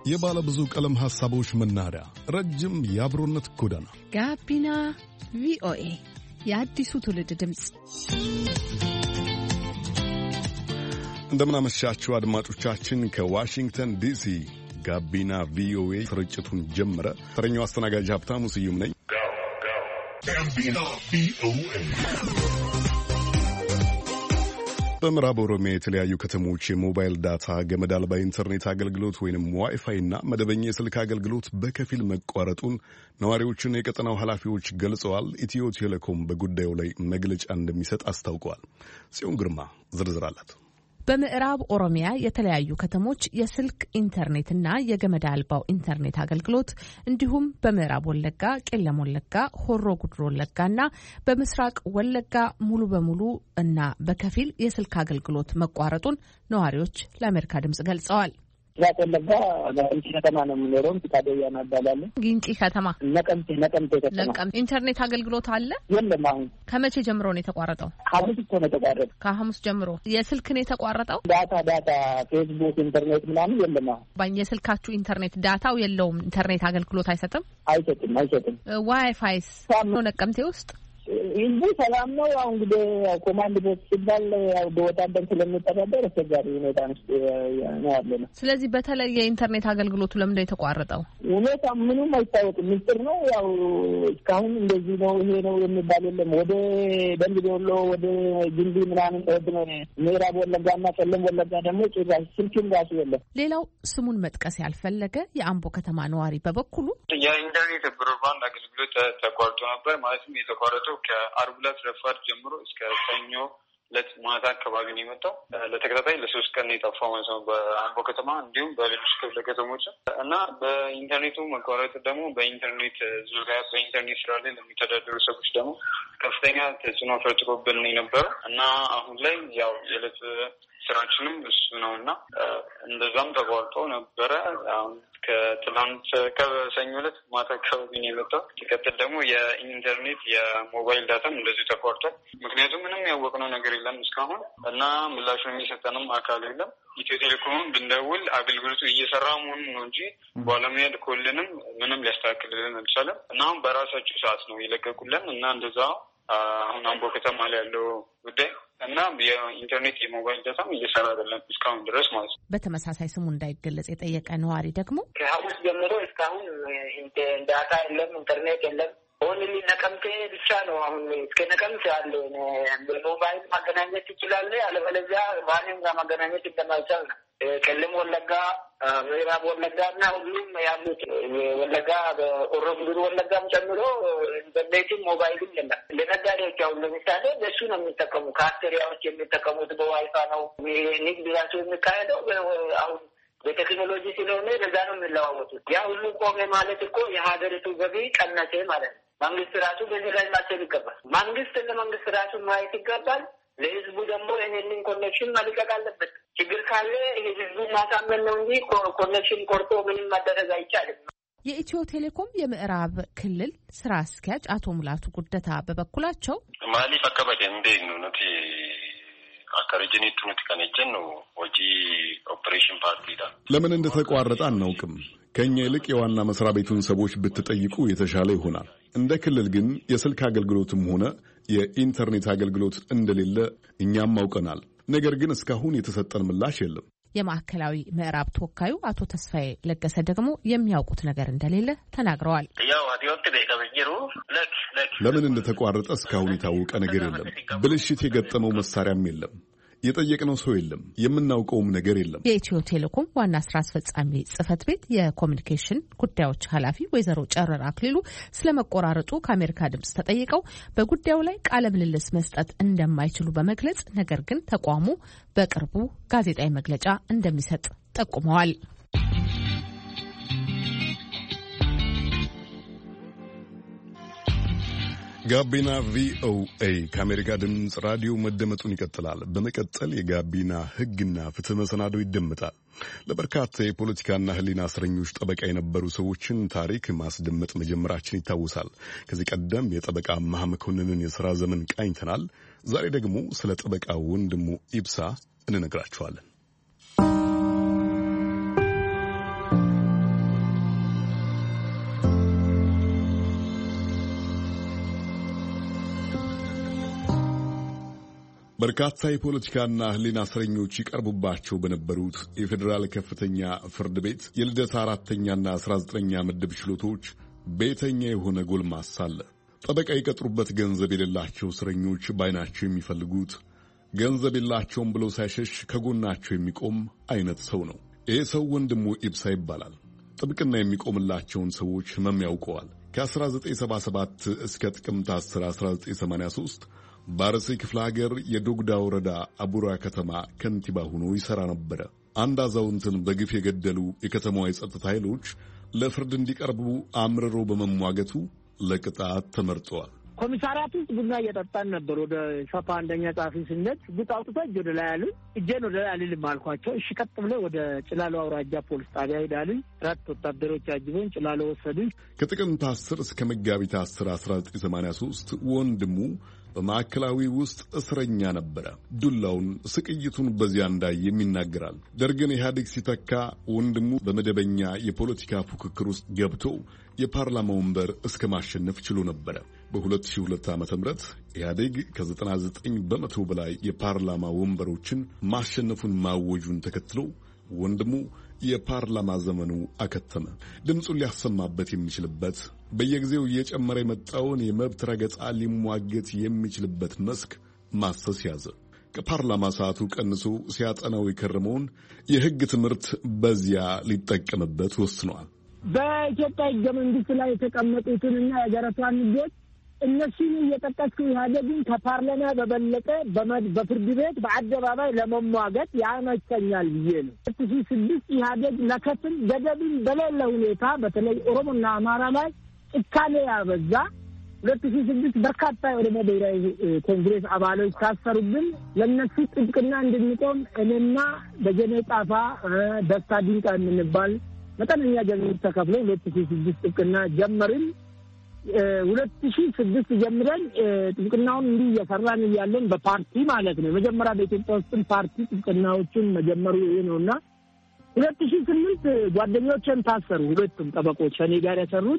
የባለ ብዙ ቀለም ሐሳቦች መናኸሪያ፣ ረጅም የአብሮነት ጎዳና ጋቢና ቪኦኤ የአዲሱ ትውልድ ድምጽ። እንደምናመሻችሁ አድማጮቻችን፣ ከዋሽንግተን ዲሲ ጋቢና ቪኦኤ ስርጭቱን ጀመረ። ተረኛው አስተናጋጅ ሀብታሙ ስዩም ነኝ። ጋቢና ቪኦኤ። በምዕራብ ኦሮሚያ የተለያዩ ከተሞች የሞባይል ዳታ፣ ገመድ አልባ ኢንተርኔት አገልግሎት ወይም ዋይፋይ እና መደበኛ የስልክ አገልግሎት በከፊል መቋረጡን ነዋሪዎችና የቀጠናው ኃላፊዎች ገልጸዋል። ኢትዮ ቴሌኮም በጉዳዩ ላይ መግለጫ እንደሚሰጥ አስታውቀዋል። ጽዮን ግርማ ዝርዝር አላት። በምዕራብ ኦሮሚያ የተለያዩ ከተሞች የስልክ ኢንተርኔትና የገመድ አልባው ኢንተርኔት አገልግሎት እንዲሁም በምዕራብ ወለጋ፣ ቄለም ወለጋ፣ ሆሮ ጉድሮ ወለጋና በምስራቅ ወለጋ ሙሉ በሙሉ እና በከፊል የስልክ አገልግሎት መቋረጡን ነዋሪዎች ለአሜሪካ ድምጽ ገልጸዋል። ምስራቅ ወለጋ ነቀምቴ ከተማ ነው የምኖረው። ፍቃደኛ እናባላለን። ግንጪ ከተማ ነቀምቴ ከተማ ኢንተርኔት አገልግሎት አለ የለም። አሁን ከመቼ ጀምሮ ነው የተቋረጠው? ሐሙስ እኮ ነው የተቋረጠው። ከሐሙስ ጀምሮ የስልክ ነው የተቋረጠው። ዳታ ፌስቡክ ኢንተርኔት ምናምን የለም። አሁን የስልካችሁ ኢንተርኔት ዳታው የለውም። ኢንተርኔት አገልግሎት አይሰጥም። ዋይፋይስ ነው ነቀምቴ ውስጥ ህዝቡ ሰላም ነው። ያው እንግዲህ ኮማንድ ፖስት ሲባል ያው በወታደር ስለሚተዳደር አስቸጋሪ ሁኔታ ነው ያለነው። ስለዚህ በተለይ የኢንተርኔት አገልግሎቱ ለምንድን ነው የተቋረጠው? ሁኔታ ምንም አይታወቅም፣ ምስጢር ነው። ያው እስካሁን እንደዚህ ነው ይሄ ነው የሚባል የለም። ወደ ደንብ ዶሎ፣ ወደ ግንቢ ምናምን ነው። ምዕራብ ወለጋና ቄለም ወለጋ ደግሞ ጭራሽ ስልክም ራሱ የለም። ሌላው ስሙን መጥቀስ ያልፈለገ የአምቦ ከተማ ነዋሪ በበኩሉ የኢንተርኔት ብሮድባንድ አገልግሎት ተቋርጦ ነበር። ማለትም የተቋረጠው ከአርብ ዕለት ረፋድ ጀምሮ እስከ ሰኞ ዕለት ማታ አካባቢ ነው የመጣው። ለተከታታይ ለ3 ቀን የጠፋው ማለት ነው በአምቦ ከተማ እንዲሁም በሌሎች ክፍለ ከተሞች እና በኢንተርኔቱ መቋረጥ ደግሞ በኢንተርኔት ዙሪያ በኢንተርኔት ስራ ላይ ለሚተዳደሩ ሰዎች ደግሞ ከፍተኛ ተጽዕኖ ፈጥሮብን የነበረው እና አሁን ላይ ያው የዕለት ስራችንም እሱ ነው እና እንደዛም ተቋርጦ ነበረ። አሁን ከትላንት ከሰኞ ዕለት ማታ አካባቢ ነው የመጣው። ሲቀጥል ደግሞ የኢንተርኔት የሞባይል ዳታም እንደዚሁ ተቋርጧል። ምክንያቱም ምንም ያወቅነው ነገር የለም እስካሁን እና ምላሹን የሚሰጠንም አካል የለም። ኢትዮ ቴሌኮምም ብንደውል አገልግሎቱ እየሰራ መሆኑን ነው እንጂ ባለሙያ ልኮልንም ምንም ሊያስተካክልልን አልቻለም እና አሁን በራሳቸው ሰዓት ነው የለቀቁልን እና እንደዛ አሁን አምቦ ከተማ ላይ ያለው ጉዳይ እና የኢንተርኔት የሞባይል ዳታም እየሰራ አይደለም እስካሁን ድረስ ማለት ነው። በተመሳሳይ ስሙ እንዳይገለጽ የጠየቀ ነዋሪ ደግሞ ከሐሙስ ጀምሮ እስካሁን ዳታ የለም፣ ኢንተርኔት የለም። ኦንሊ ነቀምቴ ብቻ ነው። አሁን እስከ ነቀምቴ ያለ በሞባይል ማገናኘት ትችላለህ፣ አለበለዚያ ማንም ጋር ማገናኘት እንደማይቻል ነው። ቄለም ወለጋ፣ ምዕራብ ወለጋ እና ሁሉም ያሉት ወለጋ በሆሮ ጉዱሩ ወለጋም ጨምሮ ኢንተርኔትም ሞባይልም የለም። ለነጋዴዎች አሁን ለምሳሌ በሱ ነው የሚጠቀሙ። ካፍቴሪያዎች የሚጠቀሙት በዋይፋ ነው። ንግድ ራሱ የሚካሄደው አሁን በቴክኖሎጂ ስለሆነ በዛ ነው የሚለዋወጡት። ያ ሁሉ ቆሜ ማለት እኮ የሀገሪቱ ገቢ ቀነሰ ማለት ነው። መንግስት ራሱ በዚህ ላይ ማሰብ ይገባል። መንግስት ለመንግስት ራሱ ማየት ይገባል። ለህዝቡ ደግሞ ይሄንን ኮኔክሽን መልቀቅ አለበት። ችግር ካለ ህዝቡ ማሳመን ነው እንጂ ኮኔክሽን ቆርጦ ምንም ማደረግ አይቻልም። የኢትዮ ቴሌኮም የምዕራብ ክልል ስራ አስኪያጅ አቶ ሙላቱ ጉደታ በበኩላቸው ማሊፍ አካባቢ እንዴ ነው ነቲ አካሪጅኒቱ ከነጀን ነው ወጂ ኦፕሬሽን ፓርቲ ዳ ለምን እንደተቋረጠ አናውቅም። ከኛ ይልቅ የዋና መስሪያ ቤቱን ሰዎች ብትጠይቁ የተሻለ ይሆናል። እንደ ክልል ግን የስልክ አገልግሎትም ሆነ የኢንተርኔት አገልግሎት እንደሌለ እኛም አውቀናል። ነገር ግን እስካሁን የተሰጠን ምላሽ የለም። የማዕከላዊ ምዕራብ ተወካዩ አቶ ተስፋዬ ለገሰ ደግሞ የሚያውቁት ነገር እንደሌለ ተናግረዋል። ለምን እንደተቋረጠ እስካሁን የታወቀ ነገር የለም። ብልሽት የገጠመው መሳሪያም የለም። የጠየቅነው ሰው የለም። የምናውቀውም ነገር የለም። የኢትዮ ቴሌኮም ዋና ስራ አስፈጻሚ ጽህፈት ቤት የኮሚኒኬሽን ጉዳዮች ኃላፊ ወይዘሮ ጨረራ አክሊሉ ስለመቆራረጡ ከአሜሪካ ድምጽ ተጠይቀው በጉዳዩ ላይ ቃለ ምልልስ መስጠት እንደማይችሉ በመግለጽ ነገር ግን ተቋሙ በቅርቡ ጋዜጣዊ መግለጫ እንደሚሰጥ ጠቁመዋል። ጋቢና ቪኦኤ ከአሜሪካ ድምፅ ራዲዮ መደመጡን ይቀጥላል። በመቀጠል የጋቢና ሕግና ፍትህ መሰናዶ ይደመጣል። ለበርካታ የፖለቲካና ሕሊና እስረኞች ጠበቃ የነበሩ ሰዎችን ታሪክ ማስደመጥ መጀመራችን ይታወሳል። ከዚህ ቀደም የጠበቃ አማሃ መኮንንን የሥራ ዘመን ቃኝተናል። ዛሬ ደግሞ ስለ ጠበቃ ወንድሙ ኢብሳ እንነግራችኋለን። በርካታ የፖለቲካና ሕሊና እስረኞች ይቀርቡባቸው በነበሩት የፌዴራል ከፍተኛ ፍርድ ቤት የልደታ 4ኛና 19ኛ ምድብ ችሎቶች ቤተኛ የሆነ ጎልማሳ አለ። ጠበቃ ይቀጥሩበት ገንዘብ የሌላቸው እስረኞች ባይናቸው የሚፈልጉት ገንዘብ የላቸውም ብሎ ሳይሸሽ ከጎናቸው የሚቆም አይነት ሰው ነው። ይህ ሰው ወንድሙ ኢብሳ ይባላል። ጥብቅና የሚቆምላቸውን ሰዎች ህመም ያውቀዋል። ከ1977 እስከ ጥቅምት 10 1983 በአርሲ ክፍለ ሀገር የዶግዳ ወረዳ አቡራ ከተማ ከንቲባ ሆኖ ይሰራ ነበረ። አንድ አዛውንትን በግፍ የገደሉ የከተማዋ የጸጥታ ኃይሎች ለፍርድ እንዲቀርቡ አምርሮ በመሟገቱ ለቅጣት ተመርጠዋል። ኮሚሳሪያት ውስጥ ቡና እየጠጣን ነበር። ወደ ሸፋ አንደኛ ጻፊ ስንሄድ ጉጥ አውጥቶ እጅ ወደ ላይ አሉኝ። እጄን ወደ ላይ አልልም አልኳቸው። እሺ ቀጥ ብለው ወደ ጭላሎ አውራጃ ፖሊስ ጣቢያ ሄዳሉኝ። 4 ወታደሮች አጅበን ጭላሎ ወሰዱኝ። ከጥቅምት 10 እስከ መጋቢት 10 1983 ወንድሙ በማዕከላዊ ውስጥ እስረኛ ነበረ። ዱላውን፣ ስቅይቱን በዚያ እንዳየም ይናገራል። ደርግን ኢህአዴግ ሲተካ ወንድሙ በመደበኛ የፖለቲካ ፉክክር ውስጥ ገብቶ የፓርላማ ወንበር እስከ ማሸነፍ ችሎ ነበረ። በ2002 ዓ.ም ኢህአዴግ ከ99 በመቶ በላይ የፓርላማ ወንበሮችን ማሸነፉን ማወጁን ተከትሎ ወንድሙ የፓርላማ ዘመኑ አከተመ። ድምፁን ሊያሰማበት የሚችልበት በየጊዜው እየጨመረ የመጣውን የመብት ረገጣ ሊሟገት የሚችልበት መስክ ማሰስ ያዘ። ከፓርላማ ሰዓቱ ቀንሶ ሲያጠናው የከረመውን የሕግ ትምህርት በዚያ ሊጠቀምበት ወስኗል። በኢትዮጵያ ሕገ መንግስት ላይ የተቀመጡትንና የሀገሪቷን ሕጎች እነሱን እየጠቀስኩ ኢህአዴግን ከፓርላማ በበለጠ በፍርድ ቤት በአደባባይ ለመሟገት ያመቸኛል ብዬ ነው። 2006 ኢህአዴግ ለከፍል ገደብን በሌለ ሁኔታ በተለይ ኦሮሞና አማራ ላይ ጭካኔ ያበዛ 2006 በርካታ የኦሮሞ ብሔራዊ ኮንግሬስ አባሎች ታሰሩብን። ለነሱ ጥብቅና እንድንቆም እኔና በጀኔ ጣፋ ደስታ ድንቃ የምንባል መጠነኛ ገንዘብ ተከፍሎ 2006 ጥብቅና ጀመርን። 2006 ጀምረን ጥብቅናውን እንዲህ እየሰራን እያለን በፓርቲ ማለት ነው። መጀመሪያ በኢትዮጵያ ውስጥ ፓርቲ ጥብቅናዎችን መጀመሩ ይሄ ነውና 2008 ጓደኞችን ታሰሩ። ሁለቱም ጠበቆች እኔ ጋር የሰሩት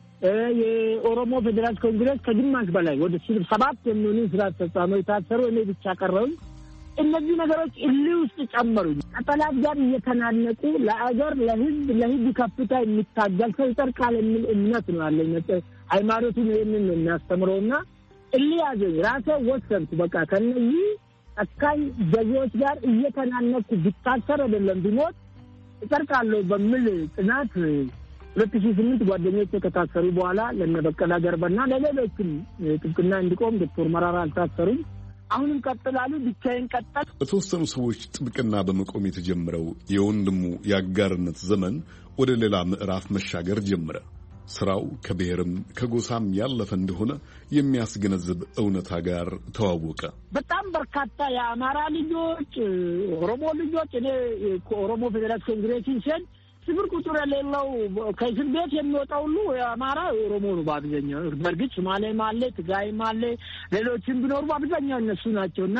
የኦሮሞ ፌዴራል ኮንግሬስ ከግማሽ በላይ ወደ 7 የሚሆኑ ስራ አስፈጻሚዎች ታሰሩ። እኔ ብቻ ቀረው። እነዚህ ነገሮች እልህ ውስጥ ጨመሩ። ከጠላት ጋር እየተናነቁ ለአገር ለህዝብ ከፍታ የሚታገል ሰው ይጠርቃል የሚል እምነት ነው ያለኝ። ሃይማኖቱን ይህንን ነው የሚያስተምረውና እልህ ያዘኝ። ራሴ ወሰንኩ። በቃ ከነዚህ አካይ ገዢዎች ጋር እየተናነኩ ቢታሰር አይደለም ቢሞት ይጠርቃለሁ በሚል ጽናት 2008 ጓደኞቼ ከታሰሩ በኋላ ለነበቀላ ገርባና ለሌሎችም ጥብቅና እንዲቆም ዶክተር መራራ አልታሰሩም። አሁንም ቀጥላሉ። ብቻዬን ቀጠል። በተወሰኑ ሰዎች ጥብቅና በመቆም የተጀመረው የወንድሙ የአጋርነት ዘመን ወደ ሌላ ምዕራፍ መሻገር ጀመረ። ስራው ከብሔርም ከጎሳም ያለፈ እንደሆነ የሚያስገነዝብ እውነታ ጋር ተዋወቀ። በጣም በርካታ የአማራ ልጆች፣ ኦሮሞ ልጆች እኔ ከኦሮሞ ፌዴራል ኮንግሬሽን ሲል ስፍር ቁጥር የሌለው ከእስር ቤት የሚወጣው ሁሉ የአማራ ኦሮሞ ነው በአብዛኛው። በእርግጥ ሶማሌም አለ፣ ትግራይም አለ፣ ሌሎችም ቢኖሩ በአብዛኛው እነሱ ናቸውና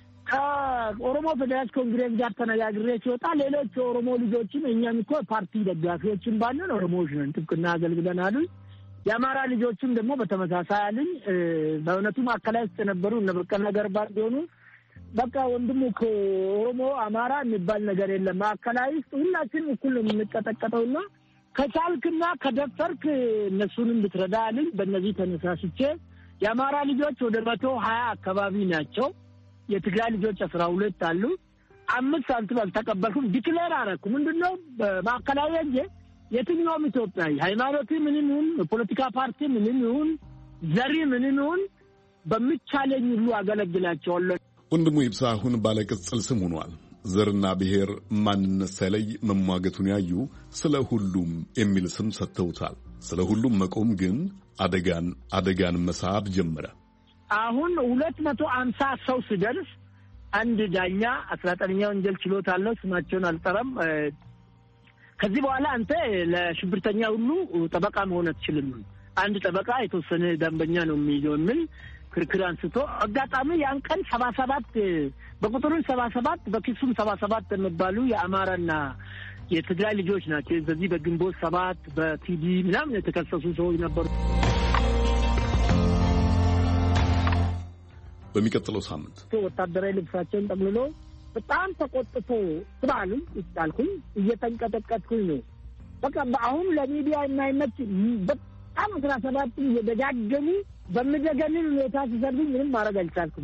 ከኦሮሞ ፌዴራል ኮንግሬስ ጋር ተነጋግሬ ሲወጣ ሌሎች የኦሮሞ ልጆችም እኛም እኮ ፓርቲ ደጋፊዎችን ባለን ኦሮሞዎች ነን ጥብቅና አገልግለናል። የአማራ ልጆችም ደግሞ በተመሳሳይ አሉኝ። በእውነቱ ማዕከላዊ ውስጥ የነበሩ እነ በቀለ ገርባ ቢሆኑ በቃ ወንድሙ ከኦሮሞ አማራ የሚባል ነገር የለም። ማዕከላዊ ውስጥ ሁላችንም እኩል ነው የምንቀጠቀጠውና ከቻልክና ከደፈርክ እነሱንም ብትረዳ አሉኝ። በእነዚህ ተነሳስቼ የአማራ ልጆች ወደ 120 አካባቢ ናቸው። የትግራይ ልጆች 12 አሉ። 5 ሳንቲም አልተቀበልኩም። ዲክሌር አደረኩ። ምንድነው በማዕከላዊ እንጂ የትኛውም ኢትዮጵያዊ ሃይማኖት ምንም ይሁን የፖለቲካ ፓርቲ ምንም ይሁን ዘሪ ምንም ይሁን በሚቻለኝ ሁሉ አገለግላቸዋለሁ። ወንድሙ ኢብሳ አሁን ባለቅጽል ስም ሆኗል። ዘርና ብሔር ማንነት ሳይለይ መሟገቱን ያዩ ስለ ሁሉም የሚል ስም ሰጥተውታል። ስለ ሁሉም መቆም ግን አደጋን መሳብ ጀመረ። አሁን 250 ሰው ሲደርስ አንድ ዳኛ 19ኛ ወንጀል ችሎት አለው። ስማቸውን አልጠራም። ከዚህ በኋላ አንተ ለሽብርተኛ ሁሉ ጠበቃ መሆን አትችልም። አንድ ጠበቃ የተወሰነ ደንበኛ ነው የሚይዘው የሚል ክርክር አንስቶ አጋጣሚ ያን ቀን 77 በቁጥሩ 77 በክሱም 77 የሚባሉ የአማራና የትግራይ ልጆች ናቸው። በዚህ በግንቦት 7 በቲዲ ምናምን የተከሰሱ ሰዎች ነበሩ። በሚቀጥለው ሳምንት ወታደራዊ ልብሳቸውን ጠቅልሎ በጣም ተቆጥቶ ስባሉ ይጣልኩኝ እየተንቀጠቀጥኩኝ ነው። በቃ አሁን ለሚዲያ የማይመች በጣም 17 እየደጋገሙ በሚደገንን ሁኔታ ሲሰርጉኝ ምንም ማድረግ አልቻልኩም።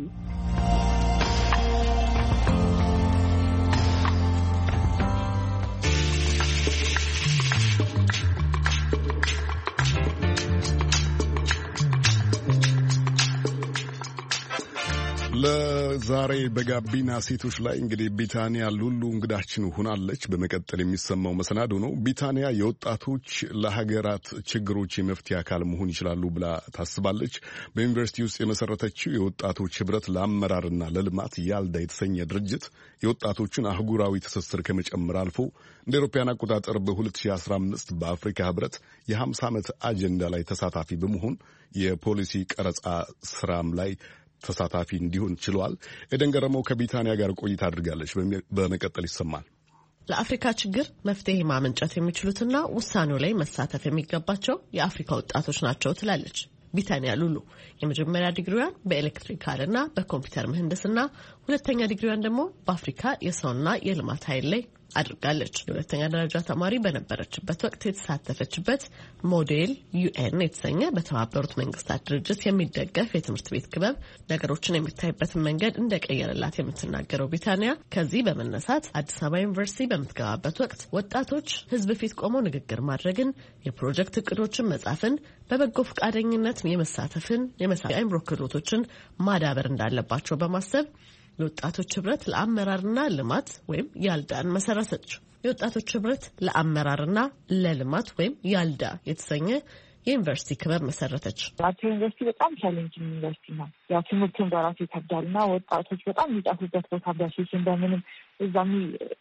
ለዛሬ በጋቢና ሴቶች ላይ እንግዲህ ቢታንያ ሉሉ እንግዳችን ሆናለች። በመቀጠል የሚሰማው መሰናዶ ነው። ቢታንያ የወጣቶች ለሀገራት ችግሮች የመፍትሄ አካል መሆን ይችላሉ ብላ ታስባለች። በዩኒቨርሲቲ ውስጥ የመሰረተችው የወጣቶች ህብረት ለአመራርና ለልማት ያልዳ የተሰኘ ድርጅት የወጣቶችን አህጉራዊ ትስስር ከመጨመር አልፎ እንደ አውሮፓውያን አቆጣጠር በ2015 በአፍሪካ ህብረት የ50 ዓመት አጀንዳ ላይ ተሳታፊ በመሆን የፖሊሲ ቀረጻ ስራም ላይ ተሳታፊ እንዲሆን ችሏል። ኤደን ገረመው ከቢታንያ ጋር ቆይታ አድርጋለች። በመቀጠል ይሰማል። ለአፍሪካ ችግር መፍትሄ ማመንጨት የሚችሉትና ውሳኔው ላይ መሳተፍ የሚገባቸው የአፍሪካ ወጣቶች ናቸው ትላለች ቢታንያ ሉሉ። የመጀመሪያ ዲግሪዋን በኤሌክትሪካልና በኮምፒውተር ምህንድስና፣ ሁለተኛ ዲግሪዋን ደግሞ በአፍሪካ የሰውና የልማት ኃይል ላይ አድርጋለች። የሁለተኛ ደረጃ ተማሪ በነበረችበት ወቅት የተሳተፈችበት ሞዴል ዩኤን የተሰኘ በተባበሩት መንግስታት ድርጅት የሚደገፍ የትምህርት ቤት ክበብ ነገሮችን የሚታይበትን መንገድ እንደቀየረላት የምትናገረው ቢታንያ ከዚህ በመነሳት አዲስ አበባ ዩኒቨርሲቲ በምትገባበት ወቅት ወጣቶች ህዝብ ፊት ቆመው ንግግር ማድረግን፣ የፕሮጀክት እቅዶችን መጻፍን፣ በበጎ ፈቃደኝነት የመሳተፍን የአእምሮ ክህሎቶችን ማዳበር እንዳለባቸው በማሰብ የወጣቶች ህብረት ለአመራርና ልማት ወይም ያልዳን መሰረተች። የወጣቶች ህብረት ለአመራርና ለልማት ወይም ያልዳ የተሰኘ የዩኒቨርሲቲ ክበብ መሰረተች። አቶ ዩኒቨርሲቲ በጣም ቻሌንጂንግ ዩኒቨርሲቲ ነው። ያው ትምህርቱን በራሱ ይከብዳልና ወጣቶች በጣም የሚጣፉበት ቦታ በሴሽን በምንም እዛም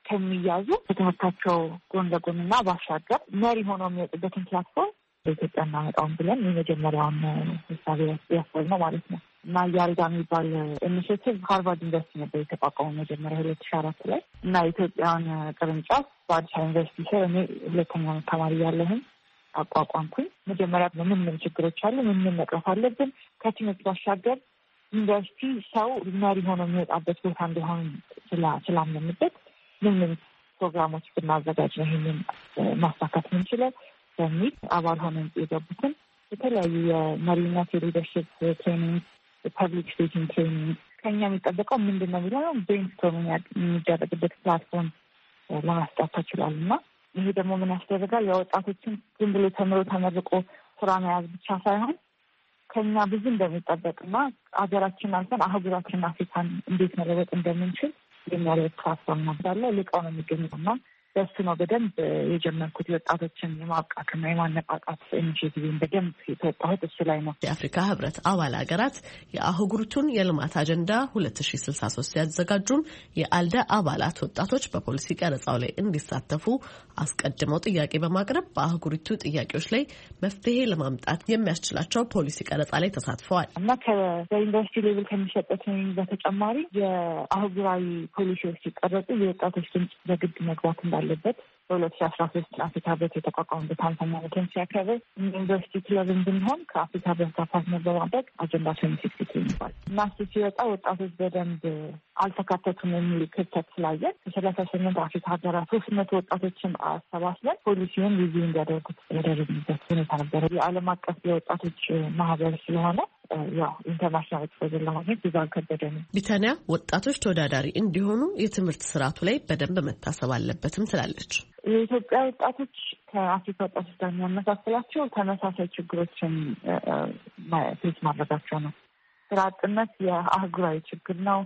ከሚያዙ ከትምህርታቸው ጎን ለጎንና ባሻገር መሪ ሆነው የሚወጡበትን ፕላትፎርም በኢትዮጵያ እናመጣውን ብለን የመጀመሪያውን ሀሳብ ያሰብነው ማለት ነው። እና ያልዳ የሚባል ኢኒሼቲቭ ሃርቫርድ ዩኒቨርሲቲ ነበር የተቋቋመው መጀመሪያ 2004 ላይ እና የኢትዮጵያን ቅርንጫፍ በአዲስ አበባ ዩኒቨርሲቲ ስር እኔ ሁለተኛ ተማሪ ያለህን አቋቋምኩኝ። መጀመሪያ ምን ችግሮች አሉ፣ ምን መቅረፍ አለብን፣ ከትምህርት ባሻገር ዩኒቨርሲቲ ሰው መሪ ሆኖ የሚወጣበት ቦታ እንደሆነ ስላመንበት ምን ፕሮግራሞች ብናዘጋጅ ነው ይህንን ማሳካት ምንችለው በሚል አባል ሆነን የገቡትን የተለያዩ የመሪነት የሊደርሽፕ ትሬኒንግ፣ የፐብሊክ ስፒኪንግ ትሬኒንግ ከኛ የሚጠበቀው ምንድን ነው የሚለው ብሬንስቶርሚንግ የሚደረግበት ፕላትፎርም ለማስጣት ተችሏል። እና ይሄ ደግሞ ምን ያስደርጋል? የወጣቶችን ዝም ብሎ ተመርቆ ስራ መያዝ ብቻ ሳይሆን ከኛ ብዙ እንደሚጠበቅና ሀገራችን አልፈን አህጉራችን አፍሪካን እንዴት መለወጥ እንደምንችል የሚያደርግ ፕላትፎርም ነው። ልቀው ነው የሚገኙትና በሱ ነው በደንብ የጀመርኩት የወጣቶችን የማብቃትና የማነቃቃት ኢኒሼቲቭን በደንብ የተወጣሁት እሱ ላይ ነው። የአፍሪካ ህብረት አባል ሀገራት የአህጉሪቱን የልማት አጀንዳ 2063 ያዘጋጁም የአልዳ አባላት ወጣቶች በፖሊሲ ቀረጻው ላይ እንዲሳተፉ አስቀድመው ጥያቄ በማቅረብ በአህጉሪቱ ጥያቄዎች ላይ መፍትሄ ለማምጣት የሚያስችላቸው ፖሊሲ ቀረጻ ላይ ተሳትፈዋል እና በዩኒቨርሲቲ ሌቭል ከሚሰጠት በተጨማሪ የአህጉራዊ ፖሊሲዎች ሲቀረጹ የወጣቶች ድምጽ በግድ መግባት እንዳለበት በ2013 አፍሪካ ህብረት የተቋቋመበት 50ኛ ዓመቱን ሲያከብር ዩኒቨርሲቲ ክለብ እንድንሆን ከአፍሪካ ህብረት ጋር ፓርትነር በማድረግ አጀንዳ 2060 ይባል እና እሱ ሲወጣ ወጣቶች በደንብ አልተካተቱም የሚል ክፍተት ስላየን ከ38 አፍሪካ ሀገራት 300 ወጣቶችን አሰባስበን ፖሊሲውን ሪቪው እንዲያደርጉት ያደረግንበት ሁኔታ ነበረ። የዓለም አቀፍ የወጣቶች ማህበር ስለሆነ ያው ኢንተርናሽናል ኤክስፖዘር ለማግኘት ብዙ አልከበደ ነው። ቢታንያ ወጣቶች ተወዳዳሪ እንዲሆኑ የትምህርት ስርዓቱ ላይ በደንብ መታሰብ አለበትም ትላለች። የኢትዮጵያ ወጣቶች ከአፍሪካ ወጣቶች ጋር የሚያመሳስላቸው ተመሳሳይ ችግሮችን ፌስ ማድረጋቸው ነው። ስራ አጥነት የአህጉራዊ ችግር ነው።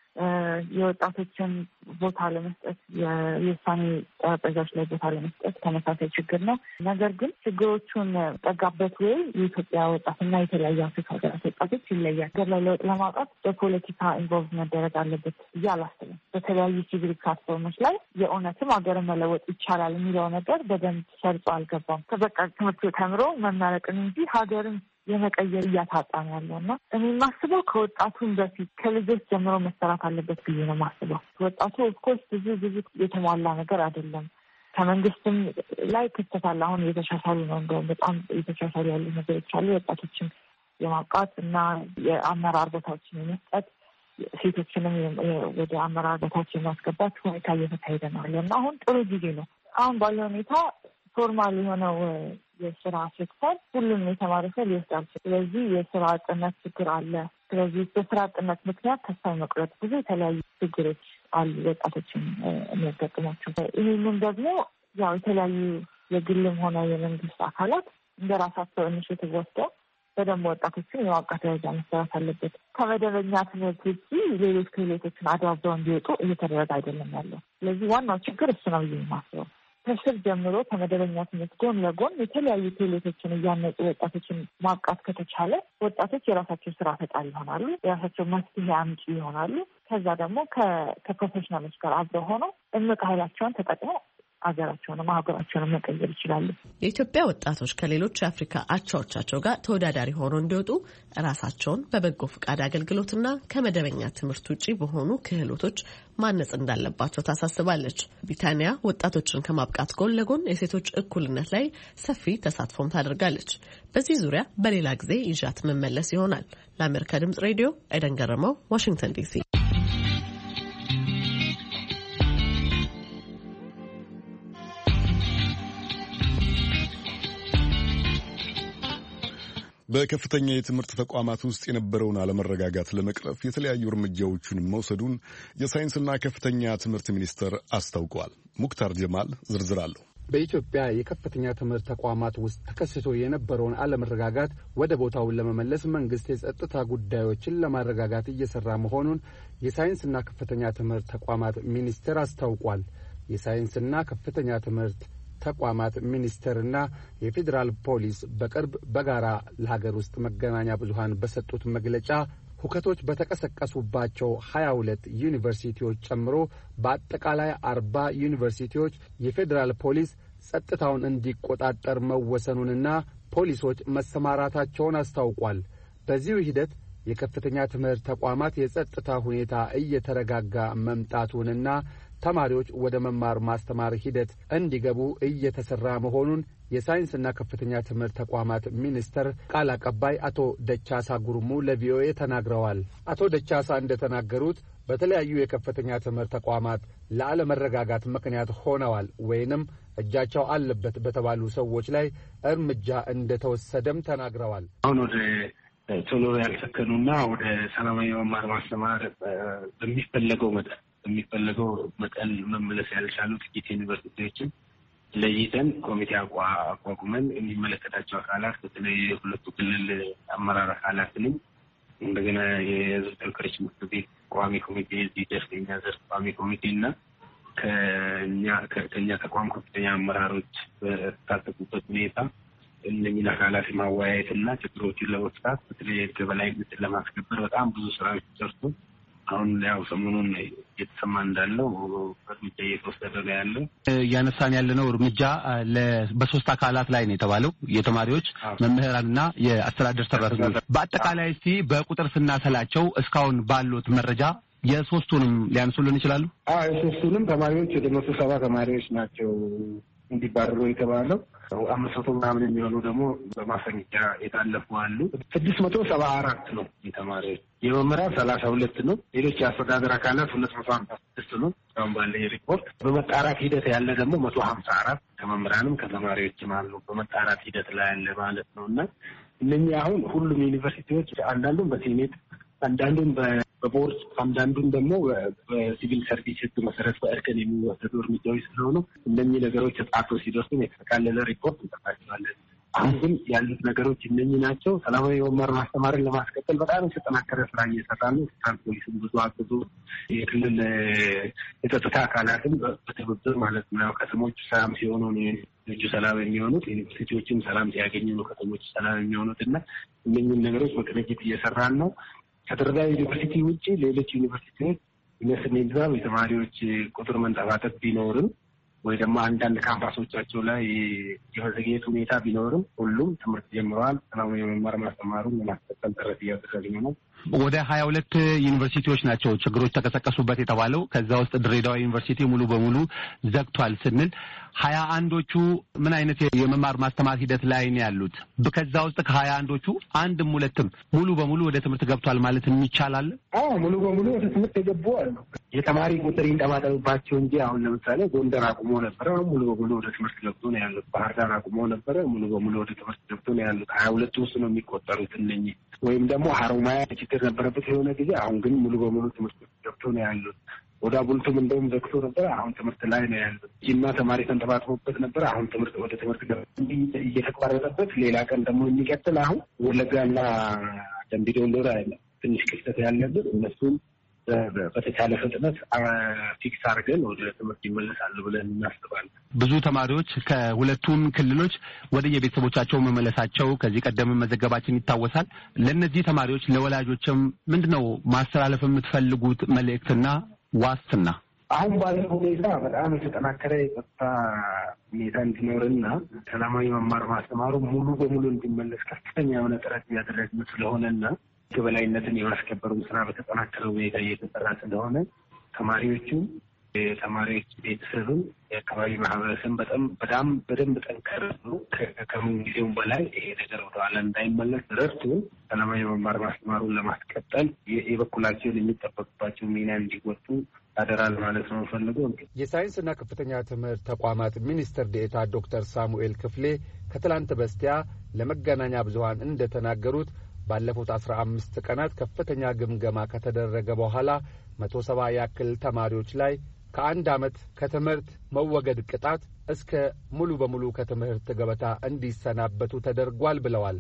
የወጣቶችን ቦታ ለመስጠት የውሳኔ ጠረጴዛዎች ላይ ቦታ ለመስጠት ተመሳሳይ ችግር ነው። ነገር ግን ችግሮቹን ጠጋበት ወይ የኢትዮጵያ ወጣትና የተለያዩ አፍሪካ ሀገራት ወጣቶች ይለያል። ሀገር ላይ ለውጥ ለማውጣት በፖለቲካ ኢንቮልቭ መደረግ አለበት ብዬ አላስብም። በተለያዩ ሲቪል ፕላትፎርሞች ላይ የእውነትም ሀገርን መለወጥ ይቻላል የሚለው ነገር በደንብ ሰርጾ አልገባም። በቃ ትምህርት ተምሮ መመረቅን እንጂ ሀገርን የመቀየር እያታጣን ያለው እና እኔ የማስበው ከወጣቱን በፊት ከልጆች ጀምሮ መሰራት አለበት ብዬ ነው የማስበው። ወጣቱ ኦፍኮርስ ብዙ የተሟላ ነገር አይደለም። ከመንግስትም ላይ ክፍተት አለ። አሁን እየተሻሻሉ ነው። እንደውም በጣም እየተሻሻሉ ያሉ ነገሮች አሉ። ወጣቶችን የማብቃት እና የአመራር ቦታዎችን የመስጠት ሴቶችንም ወደ አመራር ቦታዎች የማስገባት ሁኔታ እየተካሄደ ነው ያለና አሁን ጥሩ ጊዜ ነው። አሁን ባለው ሁኔታ ፎርማል የሆነው የስራ ሴክተር ሁሉም የተማረ ሰው ሊወስዳል። ስለዚህ የስራ አጥነት ችግር አለ። ስለዚህ በስራ አጥነት ምክንያት ተስፋ መቁረጥ ብዙ የተለያዩ ችግሮች አሉ ወጣቶችን የሚያጋጥሟቸው። ይህንን ደግሞ ያው የተለያዩ የግልም ሆነ የመንግስት አካላት እንደ ራሳቸው ኢኒሼቲቭ ወስደው በደንብ ወጣቶችን የማብቃት ደረጃ መሰራት አለበት። ከመደበኛ ትምህርት ውጪ ሌሎች ክህሎቶችን አዳብረው እንዲወጡ እየተደረገ አይደለም ያለው። ስለዚህ ዋናው ችግር እሱ ነው ብዬ የማስበው። ከስር ጀምሮ ከመደበኛ ትምህርት ጎን ለጎን የተለያዩ ክህሎቶችን እያነጹ ወጣቶችን ማብቃት ከተቻለ ወጣቶች የራሳቸው ስራ ፈጣሪ ይሆናሉ፣ የራሳቸው መፍትሄ አምጪ ይሆናሉ። ከዛ ደግሞ ከፕሮፌሽናሎች ጋር አብረው ሆነው እምቅ ኃይላቸውን ተጠቅመው ሀገራቸውንም ሀገራቸውንም መቀየር ይችላሉ። የኢትዮጵያ ወጣቶች ከሌሎች የአፍሪካ አቻዎቻቸው ጋር ተወዳዳሪ ሆነው እንዲወጡ ራሳቸውን በበጎ ፈቃድ አገልግሎትና ከመደበኛ ትምህርት ውጪ በሆኑ ክህሎቶች ማነጽ እንዳለባቸው ታሳስባለች። ቢታንያ ወጣቶችን ከማብቃት ጎን ለጎን የሴቶች እኩልነት ላይ ሰፊ ተሳትፎም ታደርጋለች። በዚህ ዙሪያ በሌላ ጊዜ ይዣት መመለስ ይሆናል። ለአሜሪካ ድምጽ ሬዲዮ ኤደን ገረመው፣ ዋሽንግተን ዲሲ። በከፍተኛ የትምህርት ተቋማት ውስጥ የነበረውን አለመረጋጋት ለመቅረፍ የተለያዩ እርምጃዎችን መውሰዱን የሳይንስና ከፍተኛ ትምህርት ሚኒስቴር አስታውቋል። ሙክታር ጀማል ዝርዝር አለው። በኢትዮጵያ የከፍተኛ ትምህርት ተቋማት ውስጥ ተከስቶ የነበረውን አለመረጋጋት ወደ ቦታውን ለመመለስ መንግስት የጸጥታ ጉዳዮችን ለማረጋጋት እየሰራ መሆኑን የሳይንስና ከፍተኛ ትምህርት ተቋማት ሚኒስቴር አስታውቋል። የሳይንስና ከፍተኛ ትምህርት ተቋማት ሚኒስቴርና የፌዴራል ፖሊስ በቅርብ በጋራ ለሀገር ውስጥ መገናኛ ብዙሃን በሰጡት መግለጫ ሁከቶች በተቀሰቀሱባቸው 22 ዩኒቨርሲቲዎች ጨምሮ በአጠቃላይ 40 ዩኒቨርሲቲዎች የፌዴራል ፖሊስ ጸጥታውን እንዲቆጣጠር መወሰኑንና ፖሊሶች መሰማራታቸውን አስታውቋል። በዚሁ ሂደት የከፍተኛ ትምህርት ተቋማት የጸጥታ ሁኔታ እየተረጋጋ መምጣቱንና ተማሪዎች ወደ መማር ማስተማር ሂደት እንዲገቡ እየተሰራ መሆኑን የሳይንስና ከፍተኛ ትምህርት ተቋማት ሚኒስቴር ቃል አቀባይ አቶ ደቻሳ ጉርሙ ለቪኦኤ ተናግረዋል። አቶ ደቻሳ እንደተናገሩት በተለያዩ የከፍተኛ ትምህርት ተቋማት ለአለመረጋጋት ምክንያት ሆነዋል ወይንም እጃቸው አለበት በተባሉ ሰዎች ላይ እርምጃ እንደተወሰደም ተናግረዋል። አሁን ወደ ቶሎ ያልሰከኑና ወደ ሰላማዊ መማር ማስተማር በሚፈለገው መጠን መመለስ ያልቻሉ ጥቂት ዩኒቨርሲቲዎችን ለይተን ኮሚቴ አቋቁመን የሚመለከታቸው አካላት በተለይ የሁለቱ ክልል አመራር አካላትንም እንደገና የሕዝብ ተወካዮች ምክር ቤት ቋሚ ኮሚቴ የኛ ዘርፍ ቋሚ ኮሚቴ እና ከኛ ተቋም ከፍተኛ አመራሮች በተሳተፉበት ሁኔታ እነኚህን አካላት ማወያየትና ችግሮችን ለመፍታት በተለይ የሕግ የበላይነትን ለማስከበር በጣም ብዙ ስራዎች ተሰርቶ አሁን ያው ሰሞኑን እየተሰማ እንዳለው እርምጃ እየተወሰደ ነው ያለው። እያነሳን ያለነው እርምጃ በሶስት አካላት ላይ ነው የተባለው፣ የተማሪዎች መምህራንና የአስተዳደር ሰራተኞች። በአጠቃላይ እስቲ በቁጥር ስናሰላቸው እስካሁን ባሉት መረጃ የሶስቱንም ሊያንሱልን ይችላሉ? የሶስቱንም ተማሪዎች ወደ 170 ተማሪዎች ናቸው እንዲባረሩ የተባለው። 500 ምናምን የሚሆኑ ደግሞ በማስጠንቀቂያ የታለፉ አሉ። 674 ነው የተማሪዎች። የመምህራን 32 ነው። ሌሎች የአስተዳደር አካላት 256 ነው። አሁን ባለ ሪፖርት በመጣራት ሂደት ያለ ደግሞ 154 ከመምህራንም ከተማሪዎችም አሉ። በመጣራት ሂደት ላይ ያለ ማለት ነው እና እነኚህ አሁን ሁሉም ዩኒቨርሲቲዎች አንዳንዱም በሴኔት አንዳንዱም በቦርድ አንዳንዱም ደግሞ በሲቪል ሰርቪስ ሕግ መሰረት በእርከን የሚወሰዱ እርምጃዎች ስለሆኑ እነኚህ ነገሮች ተጣርተው ሲደርሱም የተጠቃለለ ሪፖርት እንጠፋቸዋለን። አሁን ግን ያሉት ነገሮች እነኚህ ናቸው። ሰላማዊ መማር ማስተማርን ለማስቀጠል በጣም የተጠናከረ ስራ እየሰራ ነው። ፌዴራል ፖሊስም ብዙ አግዞ የክልል የጸጥታ አካላትም በትብብር ማለት ነው። ከተሞቹ ሰላም ሲሆኑ ልጁ ሰላም የሚሆኑት፣ ዩኒቨርሲቲዎችም ሰላም ሲያገኙ ነው ከተሞቹ ሰላም የሚሆኑት እና እነኚህን ነገሮች በቅንጅት እየሰራን ነው። ከድሬዳዋ ዩኒቨርሲቲ ውጭ ሌሎች ዩኒቨርሲቲዎች ይመስል ንዛብ የተማሪዎች ቁጥር መንጠባጠብ ቢኖርም ወይ ደግሞ አንዳንድ ካምፓሶቻቸው ላይ የመዘግየት ሁኔታ ቢኖርም ሁሉም ትምህርት ጀምረዋል። ሰላማዊ የመማር ማስተማሩን ለማስቀጠል ጥረት እያደረግን ነው። ወደ 22 ዩኒቨርሲቲዎች ናቸው ችግሮች ተቀሰቀሱበት የተባለው። ከዛ ውስጥ ድሬዳዋ ዩኒቨርሲቲ ሙሉ በሙሉ ዘግቷል ስንል 21ዎቹ ምን አይነት የመማር ማስተማር ሂደት ላይ ነው ያሉት? ከዛ ውስጥ ከ21ዎቹ አንድም ሁለትም ሙሉ በሙሉ ወደ ትምህርት ገብቷል ማለት ይቻላል? ሙሉ በሙሉ ወደ ትምህርት የገቡ አሉ። የተማሪ ቁጥር ይንጠባጠብባቸው እንጂ አሁን ለምሳሌ ጎንደር አቁሞ ነበረ፣ ሙሉ በሙሉ ወደ ትምህርት ገብቶ ነው ያሉት። ባህር ዳር አቁሞ ነበረ፣ ሙሉ በሙሉ ወደ ትምህርት ገብቶ ነው ያሉት። 22 ውስጥ ነው የሚቆጠሩት እነኚህ። ወይም ደግሞ ሀሮማያ ችግር ነበረበት የሆነ ጊዜ፣ አሁን ግን ሙሉ በሙሉ ትምህርት ገብቶ ነው ያሉት። ወደ ቡልቱም እንደውም ዘግቶ ነበር፣ አሁን ትምህርት ላይ ነው ያሉት። ጅማ ተማሪ ተንጠባጥቦበት ነበር፣ አሁን ወደ ትምህርት እየተቋረጠበት ሌላ ቀን ደግሞ የሚቀጥል አሁን ወለጋና ደምቢ ዶሎ ላይ ትንሽ ክፍተት ያለብን እነሱን በተቻለ ፍጥነት ፊክስ አድርገን ወደ ትምህርት ይመለሳሉ ብለን እናስባለን። ብዙ ተማሪዎች ከሁለቱም ክልሎች ወደ የቤተሰቦቻቸው መመለሳቸው ከዚህ ቀደም መዘገባችን ይታወሳል። ለእነዚህ ተማሪዎች ለወላጆችም ምንድነው ማስተላለፍ የምትፈልጉት መልእክትና ዋስትና? አሁን ባለው ሁኔታ በጣም የተጠናከረ የጸጥታ ሁኔታ እንዲኖርና ሰላማዊ መማር ማስተማሩ ሙሉ በሙሉ እንዲመለስ ከፍተኛ የሆነ ጥረት እያደረግን ስለሆነና የበላይነትን የማስከበሩን ስራ በተጠናከረ ሁኔታ እየተሰራ ስለሆነ ተማሪዎቹ፣ የተማሪዎች ቤተሰብም፣ የአካባቢ ማህበረሰብ በጣም በደንብ ጠንከር ነው ከምን ጊዜውም በላይ ይሄ ነገር ወደኋላ እንዳይመለስ ረድቶ ሰላማዊ መማር ማስተማሩን ለማስቀጠል የበኩላቸውን የሚጠበቅባቸው ሚና እንዲወጡ ያደራል ማለት ነው ፈልገው። የሳይንስና ከፍተኛ ትምህርት ተቋማት ሚኒስትር ዴኤታ ዶክተር ሳሙኤል ክፍሌ ከትላንት በስቲያ ለመገናኛ ብዙሃን እንደተናገሩት ባለፉት 15 ቀናት ከፍተኛ ግምገማ ከተደረገ በኋላ 170 ያክል ተማሪዎች ላይ ከ1 ዓመት ከትምህርት መወገድ ቅጣት እስከ ሙሉ በሙሉ ከትምህርት ገበታ እንዲሰናበቱ ተደርጓል ብለዋል።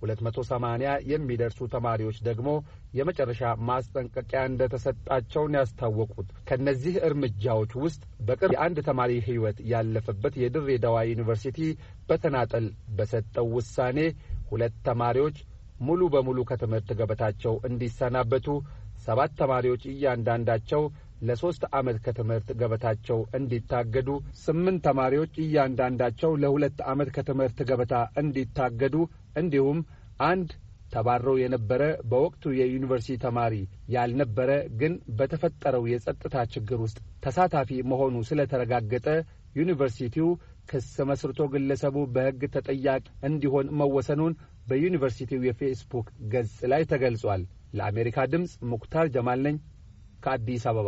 280 የሚደርሱ ተማሪዎች ደግሞ የመጨረሻ ማስጠንቀቂያ እንደተሰጣቸውን ያስታወቁት። ከነዚህ እርምጃዎች ውስጥ በቅርብ የአንድ ተማሪ ሕይወት ያለፈበት የድሬዳዋ ዩኒቨርሲቲ በተናጠል በሰጠው ውሳኔ 2 ተማሪዎች ሙሉ በሙሉ ከትምህርት ገበታቸው እንዲሰናበቱ፣ 7 ተማሪዎች እያንዳንዳቸው ለ3 ዓመት ከትምህርት ገበታቸው እንዲታገዱ፣ 8 ተማሪዎች እያንዳንዳቸው ለ2 ዓመት ከትምህርት ገበታ እንዲታገዱ እንዲሁም አንድ ተባረው የነበረ በወቅቱ የዩኒቨርሲቲ ተማሪ ያልነበረ ግን በተፈጠረው የጸጥታ ችግር ውስጥ ተሳታፊ መሆኑ ስለተረጋገጠ ዩኒቨርሲቲው ክስ መስርቶ ግለሰቡ በሕግ ተጠያቂ እንዲሆን መወሰኑን በዩኒቨርሲቲው የፌስቡክ ገጽ ላይ ተገልጿል። ለአሜሪካ ድምፅ ሙክታር ጀማል ነኝ ከአዲስ አበባ።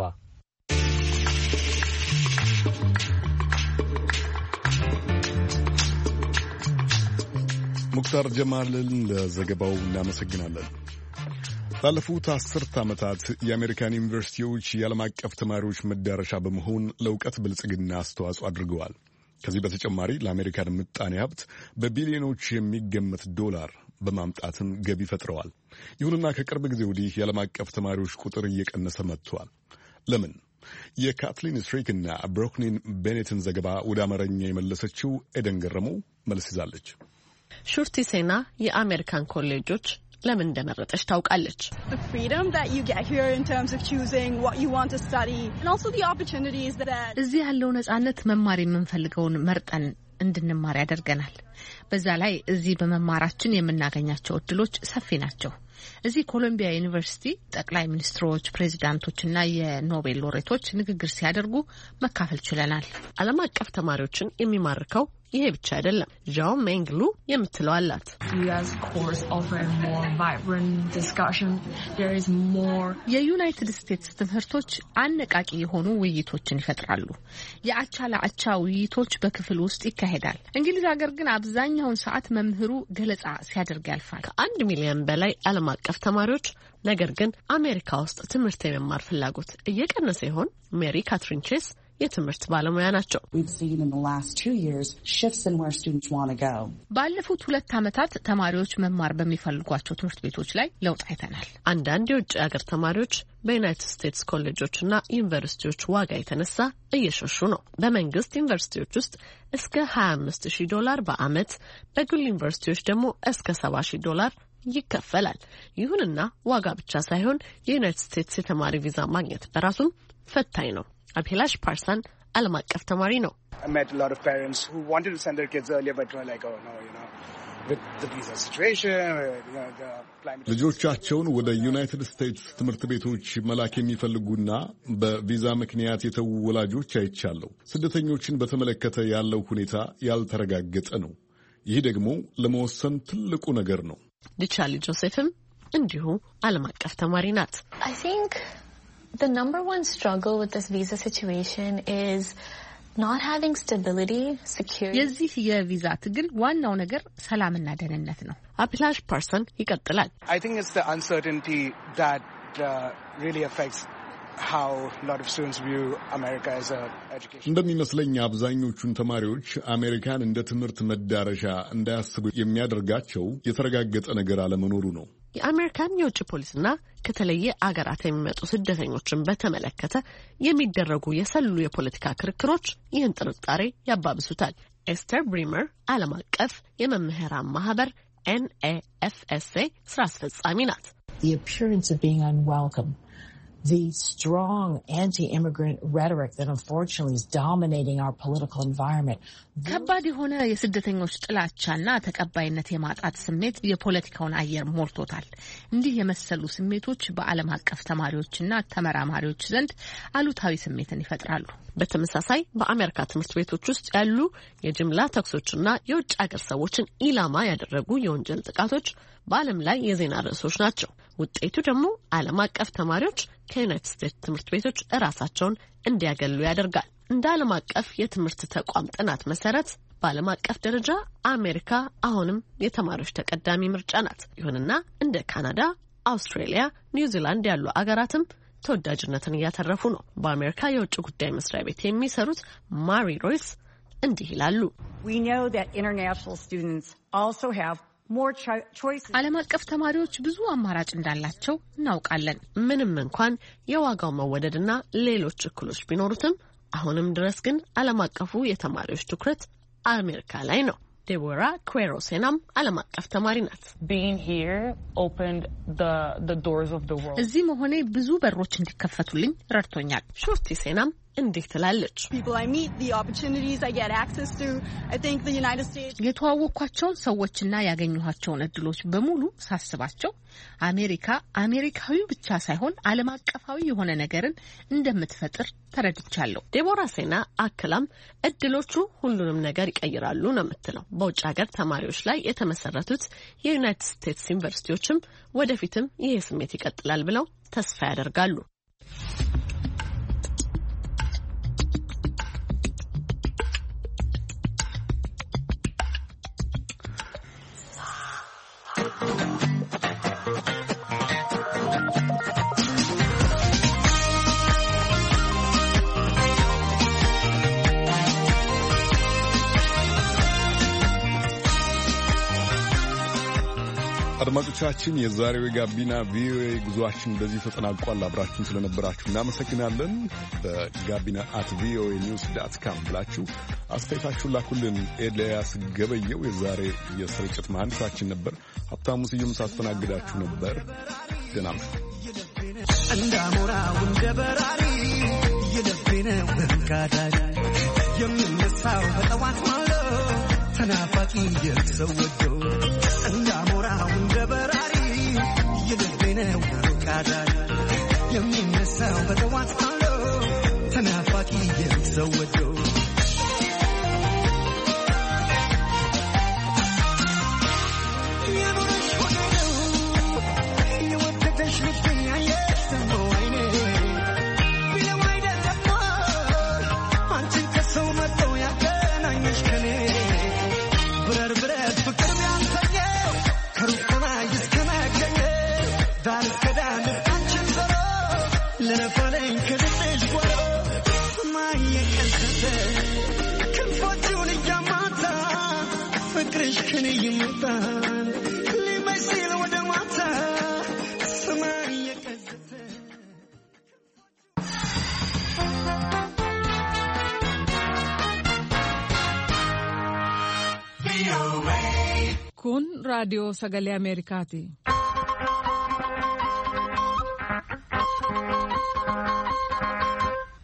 ሙክታር ጀማልን ለዘገባው እናመሰግናለን። ባለፉት 10 ዓመታት የአሜሪካን ዩኒቨርሲቲዎች የዓለም አቀፍ ተማሪዎች መዳረሻ በመሆን ለእውቀት ብልጽግና አስተዋጽኦ አድርገዋል። ከዚህ በተጨማሪ ለአሜሪካን ምጣኔ ሀብት በቢሊዮኖች የሚገመት ዶላር በማምጣትም ገቢ ፈጥረዋል። ይሁንና ከቅርብ ጊዜ ወዲህ የዓለም አቀፍ ተማሪዎች ቁጥር እየቀነሰ መጥቷል። ለምን? የካትሊን ስትሪክ እና ብሮክሊን ቤኔትን ዘገባ ወደ አማርኛ የመለሰችው ኤደን ገረመው መልስ ይዛለች። ሹርቲ ሴና የአሜሪካን ኮሌጆች ለምን እንደመረጠች ታውቃለች። እዚህ ያለው ነጻነት መማር የምንፈልገውን መርጠን እንድንማር ያደርገናል። በዛ ላይ እዚህ በመማራችን የምናገኛቸው እድሎች ሰፊ ናቸው። እዚህ ኮሎምቢያ ዩኒቨርሲቲ ጠቅላይ ሚኒስትሮች፣ ፕሬዚዳንቶችና የኖቤል ሎሬቶች ንግግር ሲያደርጉ መካፈል ችለናል። ዓለም አቀፍ ተማሪዎችን የሚማርከው ይሄ ብቻ አይደለም። ዣው ሜንግሉ የምትለው አላት። የዩናይትድ ስቴትስ ትምህርቶች አነቃቂ የሆኑ ውይይቶችን ይፈጥራሉ። የአቻ ለአቻ ውይይቶች በክፍል ውስጥ ይካሄዳል። እንግሊዝ ሀገር ግን አብዛኛውን ሰዓት መምህሩ ገለጻ ሲያደርግ ያልፋል። ከ1 ሚሊዮን በላይ ዓለም አቀፍ ተማሪዎች፣ ነገር ግን አሜሪካ ውስጥ ትምህርት የመማር ፍላጎት እየቀነሰ ይሆን? ሜሪ ካትሪን ቼስ የትምህርት ባለሙያ ናቸው። ባለፉት 2 ዓመታት ተማሪዎች መማር በሚፈልጓቸው ትምህርት ቤቶች ላይ ለውጥ አይተናል። አንዳንድ የውጭ ሀገር ተማሪዎች በዩናይትድ ስቴትስ ኮሌጆችና ዩኒቨርሲቲዎች ዋጋ የተነሳ እየሸሹ ነው። በመንግስት ዩኒቨርሲቲዎች ውስጥ እስከ $25,000 በዓመት፣ በግል ዩኒቨርሲቲዎች ደግሞ እስከ $70,000 ይከፈላል። ይሁንና ዋጋ ብቻ ሳይሆን የዩናይትድ ስቴትስ የተማሪ ቪዛ ማግኘት በራሱም ፈታኝ ነው። አብሄላሽ ፓርሳን ዓለም አቀፍ ተማሪ ነው። ልጆቻቸውን ወደ ዩናይትድ ስቴትስ ትምህርት ቤቶች መላክ የሚፈልጉና በቪዛ ምክንያት የተዉ ወላጆች አይቻለሁ። ስደተኞችን በተመለከተ ያለው ሁኔታ ያልተረጋገጠ ነው። ይህ ደግሞ ለመወሰን ትልቁ ነገር ነው። ዲቻሊ ጆሴፍም እንዲሁ ዓለም አቀፍ ተማሪ ናት። I think the number one struggle with this visa situation is not having stability, security. የዚህ የቪዛ ትግል ዋናው ነገር ሰላምና ደህንነት ነው። አፕላሽ ፐርሰን ይቀጥላል። I think it's the uncertainty that really affects how a lot of students view America as a education. እንደሚመስለኝ አብዛኞቹን ተማሪዎች አሜሪካን እንደ ትምህርት መዳረሻ እንዳያስቡ የሚያደርጋቸው የተረጋገጠ ነገር አለመኖሩ ነው። የአሜሪካን የውጭ ፖሊስና ከተለየ አገራት የሚመጡ ስደተኞችን በተመለከተ የሚደረጉ የሰሉ የፖለቲካ ክርክሮች ይህን ጥርጣሬ ያባብሱታል። ኤስተር ብሪመር ዓለም አቀፍ የመምህራን ማህበር NAFSA ስራ አስፈጻሚ ናት። The appearance of being unwelcome, the strong anti-immigrant rhetoric that unfortunately is dominating our political environment. ከባድ የሆነ የስደተኞች ጥላቻና ተቀባይነት የማጣት ስሜት የፖለቲካውን አየር ሞልቶታል። እንዲህ የመሰሉ ስሜቶች በዓለም አቀፍ ተማሪዎችና ተመራማሪዎች ዘንድ አሉታዊ ስሜትን ይፈጥራሉ። በተመሳሳይ በአሜሪካ ትምህርት ቤቶች ውስጥ ያሉ የጅምላ ተኩሶችና የውጭ ሀገር ሰዎችን ኢላማ ያደረጉ የወንጀል ጥቃቶች በዓለም ላይ የዜና ርዕሶች ናቸው። ውጤቱ ደግሞ ዓለም አቀፍ ተማሪዎች ከዩናይትድ ስቴትስ ትምህርት ቤቶች ራሳቸውን እንዲያገሉ ያደርጋል። እንደ ዓለም አቀፍ የትምህርት ተቋም ጥናት መሰረት በዓለም አቀፍ ደረጃ አሜሪካ አሁንም የተማሪዎች ተቀዳሚ ምርጫ ናት። ይሁንና እንደ ካናዳ፣ አውስትራሊያ፣ ኒውዚላንድ ያሉ አገራትም ተወዳጅነትን እያተረፉ ነው። በአሜሪካ የውጭ ጉዳይ መስሪያ ቤት የሚሰሩት ማሪ ሮይስ እንዲህ ይላሉ። We know that international students also have more choices. ዓለም አቀፍ ተማሪዎች ብዙ አማራጭ እንዳላቸው እናውቃለን። ምንም እንኳን የዋጋው መወደድና ሌሎች እክሎች ቢኖሩትም አሁንም ድረስ ግን ዓለም አቀፉ የተማሪዎች ትኩረት አሜሪካ ላይ ነው። ዴቦራ ኩዌሮሴናም ዓለም አቀፍ ተማሪ ናት። Being here opened the doors of the world. እዚህ መሆኔ ብዙ በሮች እንዲከፈቱልኝ ረድቶኛል። ሾርቲ ሴናም እንዲህ ትላለች። የተዋወቅኳቸውን ሰዎችና ያገኘኋቸውን እድሎች በሙሉ ሳስባቸው አሜሪካ አሜሪካዊ ብቻ ሳይሆን ዓለም አቀፋዊ የሆነ ነገርን እንደምትፈጥር ተረድቻለሁ። ዴቦራ ሴና አክላም እድሎቹ ሁሉንም ነገር ይቀይራሉ ነው የምትለው። በውጭ ሀገር ተማሪዎች ላይ የተመሰረቱት የዩናይትድ ስቴትስ ዩኒቨርሲቲዎችም ወደፊትም ይሄ ስሜት ይቀጥላል ብለው ተስፋ ያደርጋሉ። አድማጮቻችን የዛሬው የጋቢና ቪኦኤ ጉዟችን እንደዚህ ተጠናቋል። አብራችሁን ስለነበራችሁ እናመሰግናለን። በጋቢና@voanews.com ብላችሁ አስተያየታችሁን ላኩልን። ኤልያስ ገበየው የዛሬ የስርጭት መሐንዲሳችን ነበር። ሀብታሙ ስዩም ሳስተናግዳችሁ ነበር። ደህና እምሹ። እንዳሞራው እንደበራሪ የልቤነው እንካዳሪ የምነሳው በጠዋት ማለው ተናፋቂ የሰው ወዶ እንዳሞራው እንደበራሪ የልቤነው እንካዳሪ የምነሳው በጠዋት ማለው ተናፋቂ የሰው ወዶ Kun raadiyoo sagalee Ameerikaati.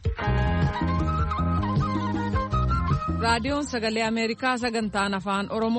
Raadiyoon sagalee Ameerikaa sagantaan afaan Oromoo